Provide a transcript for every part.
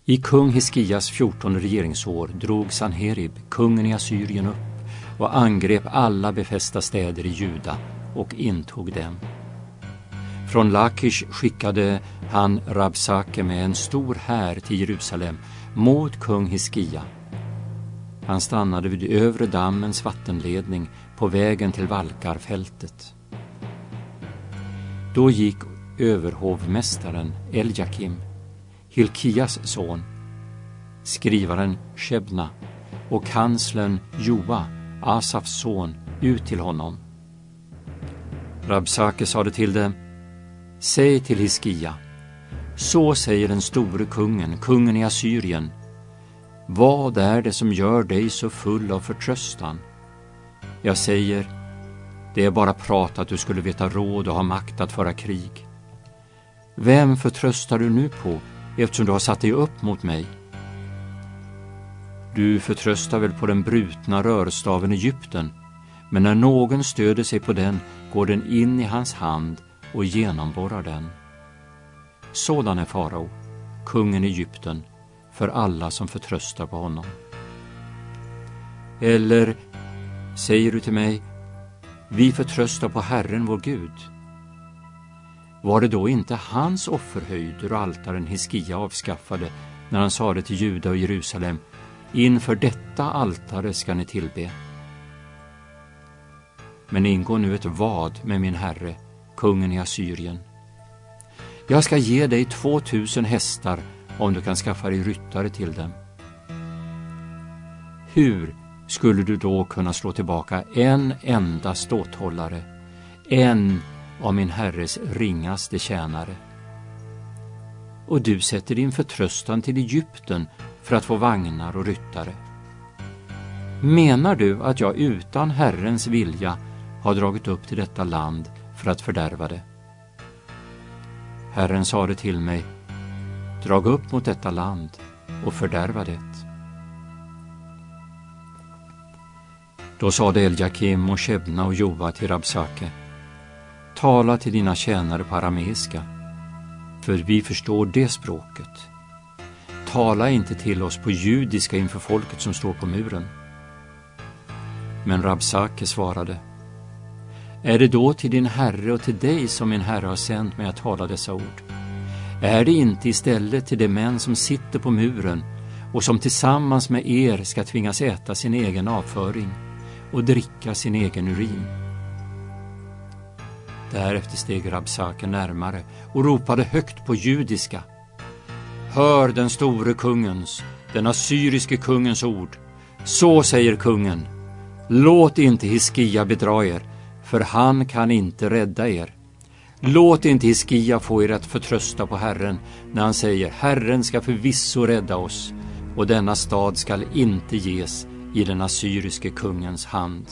I kung Hiskias 14:e regeringsår drog Sanherib, kungen i Assyrien, upp och angrep alla befästa städer i Juda och intog dem. Från Lakish skickade han Rabsake med en stor här till Jerusalem mot kung Hiskia. Han stannade vid övre dammens vattenledning på vägen till Valkarfältet. Då gick överhovmästaren Eljakim, Hilkias son, skrivaren Shebna och kanslern Joa, Asafs son, ut till honom. Rabsake sade till dem: säg till Hiskia, så säger den store kungen, kungen i Assyrien, vad är det som gör dig så full av förtröstan? Jag säger, det är bara prat att du skulle veta råd och ha makt att föra krig. Vem förtröstar du nu på, eftersom du har satt dig upp mot mig? Du förtröstar väl på den brutna rörstaven Egypten, men när någon stöder sig på den går den in i hans hand och genomborrar den. Sådan är farao, kungen i Egypten, för alla som förtröstar på honom. Eller säger du till mig, vi förtröstar på Herren vår Gud? Var det då inte hans offerhöjder och altaren Hiskia avskaffade när han sade till Juda och Jerusalem, inför detta altare ska ni tillbe? Men ingår nu ett vad med min herre, kungen i Assyrien. Jag ska ge dig 2000 hästar om du kan skaffa dig ryttare till dem. Hur skulle du då kunna slå tillbaka en enda ståthållare, en av min herres ringaste tjänare? Och du sätter din förtröstan till Egypten för att få vagnar och ryttare. Menar du att jag utan Herrens vilja har dragit upp till detta land för att fördärva det? Herren sade till mig, drag upp mot detta land och fördärva det. Då sade Eljakim och Shebna och Joa till Rabsake, tala till dina tjänare på arameiska, för vi förstår det språket. Tala inte till oss på judiska inför folket som står på muren. Men Rabsake svarade, är det då till din herre och till dig som min herre har sänt mig att tala dessa ord? Är det inte istället till de män som sitter på muren och som tillsammans med er ska tvingas äta sin egen avföring och dricka sin egen urin? Därefter steg Rabsake närmare och ropade högt på judiska, hör den store kungens, den assyriske kungens ord. Så säger kungen, låt inte Hiskia bedra er, för han kan inte rädda er. Låt inte Hiskia få er att förtrösta på Herren när han säger, Herren ska förvisso rädda oss, och denna stad skall inte ges i den assyriske kungens hand.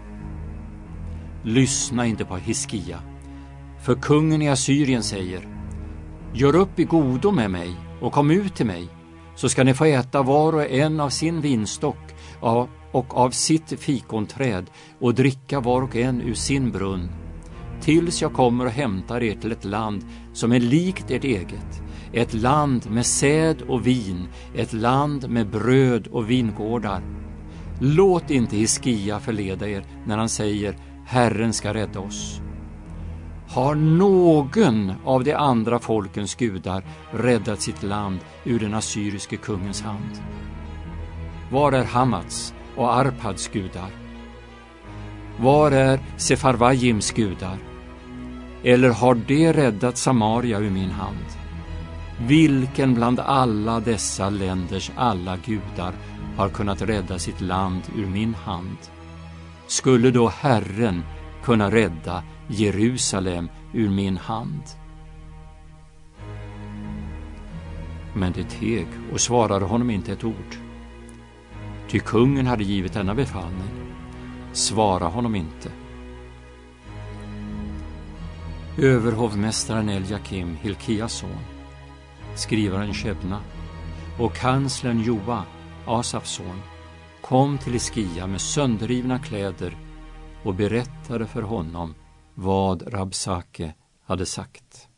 Lyssna inte på Hiskia, för kungen i Assyrien säger, gör upp i godo med mig och kom ut till mig, så ska ni få äta var och en av sin vinstock och av sitt fikonträd och dricka var och en ur sin brunn, tills jag kommer och hämtar er till ett land som är likt ert eget, ett land med säd och vin, ett land med bröd och vingårdar. Låt inte Hiskia förleda er när han säger, Herren ska rädda oss. Har någon av de andra folkens gudar räddat sitt land ur den assyriske kungens hand? Var är Hamats och Arpads gudar? Var är Sefarvajims gudar? Eller har de räddat Samaria ur min hand? Vilken bland alla dessa länders alla gudar har kunnat rädda sitt land ur min hand? Skulle då Herren kunna rädda Jerusalem ur min hand? Men det teg och svarade honom inte ett ord. Ty kungen hade givit denna befallning. Svara honom inte. Överhovmästaren Eljakim, Hilkias son, skrivaren Shebna och kanslern Joa, Asafs son, kom till Hiskia med sönderrivna kläder och berättade för honom vad Rabsake hade sagt.